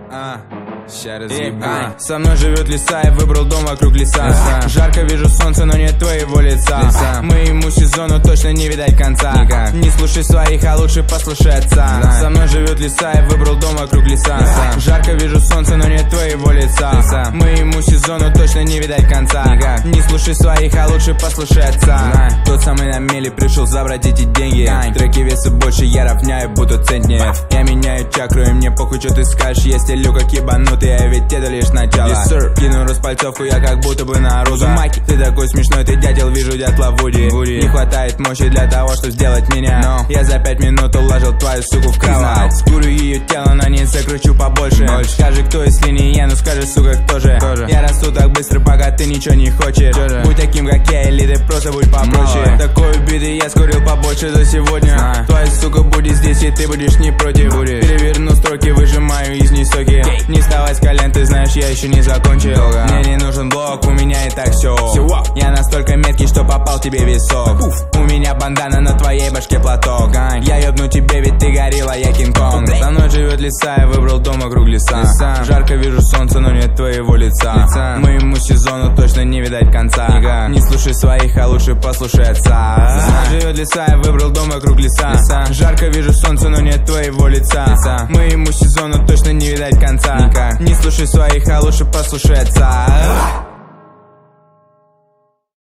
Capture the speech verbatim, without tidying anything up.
А, ща разъебу. Со мной живет лиса, я выбрал дом вокруг леса. леса. Жарко вижу солнце, но нет твоего лица. лица. Моему сезону точно не видать конца. Никак. Не слушай своих, а лучше послушай отца. Знай. Со мной живет лиса, я выбрал дом вокруг леса. леса. Жарко вижу солнце, но нет твоего лица. лица. Моему сезону точно не видать конца. Никак. Не слушай своих, а лучше послушай отца. Знай. Тот самый на мели пришел забрать эти деньги. Знай. Треки веса больше, я равняю, буду центнее. Я меняю чакру, и мне похуй, что ты скажешь. Я стелю как ебанутый, а ведь это лишь начало. Yes, sir. Кину распальцовку, я как будто бы на Розумаке. Ты такой смешной, ты дятел, вижу дятла Вуди. Вуди. Не хватает мощи для того, чтобы сделать меня. No. Я за пять минут уложил твою суку в кровать. Скурю ее тело, на ней закручу побольше. Больше. Скажи, кто, если не я, ну скажи, сука, кто же? Тоже. Я расту так быстро, пока ты ничего не хочешь. Тоже. Будь таким, как я, или ты просто будь попроще. No. Такой убитый, я скурил побольше за сегодня. Nah. Твоя сука будет здесь, и ты будешь не против. Будешь. Переверну строки, выжимаю из них соки. Okay. Не вставай с колен, ты знаешь, я еще не закончил. Долго. Мне не нужен блок, у меня и так все. Я настолько меткий, что попал тебе в висок. Уф. У меня бандана, на твоей башке платок. Ань. Я ебну тебе, ведь ты горилла, я Кинг-Конг. Со мной живет лиса, я выбрал дом вокруг леса. леса. Жарко вижу солнце, но нет твоего лица. лица. Моему сезону точно не видать конца. Никак. Не слушай своих, а лучше послушай отца. Со мной живет лиса, я выбрал дом вокруг леса. леса. Жарко вижу солнце, но нет твоего лица. лица. Моему сезону точно не видать конца. Никак. Не слушай своих, а лучше послушай отца.